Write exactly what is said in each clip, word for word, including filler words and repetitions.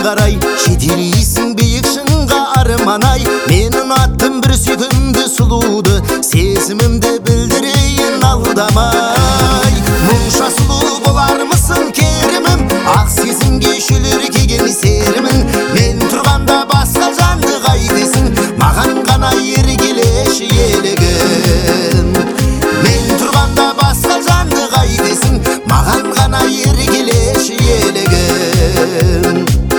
қарай жетелейсің биік шыңға арман-ай. Мен ұнаттым бір сүйкімді сұлуды, сезімімді білдірейін алдамай. Мұнша сұлу болармысың керімім, ақ сезімге шөліркеген серімін. Мен тұрғанда басқа жанды қайтесің, маған ғана еркелеші елігім. Мен тұрғанда басқа жанды қайтесің, маған ғана еркелеші елігім.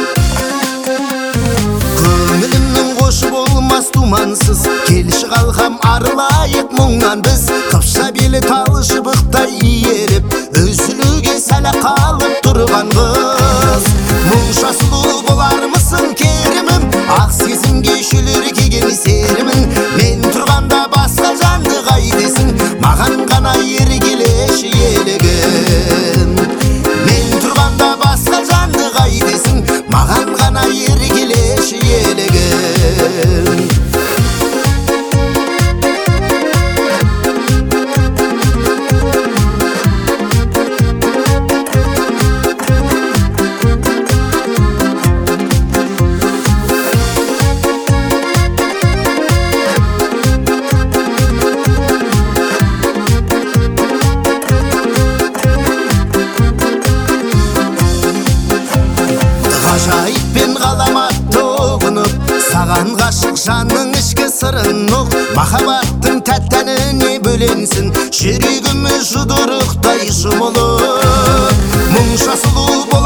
Көңілімнің қошы болмас думансыз, келші қалқам арылайық мұңнан біз. Қыпша белі тал шыбықтай иеріп, үзілуге сәл қалып тұрған қыз. Мұнша сұлу болармысың керімім, ақ сезімге шөліркеген серімін. Мен тұрғанда басқа жанды қайтесің, маған ғана еркелеші елігім. Мен тұрғанда басқа жанды қайтесің, маған ғана еркелеші елігім. Ғажайыппен ғаламатты ұғынып, саған ғашық жанның ішкі сырын ұқ. Махаббаттың тәттәніне бөленсін, жүрегіміз жұдырықтай жұмылып. Мұнша сұлу бол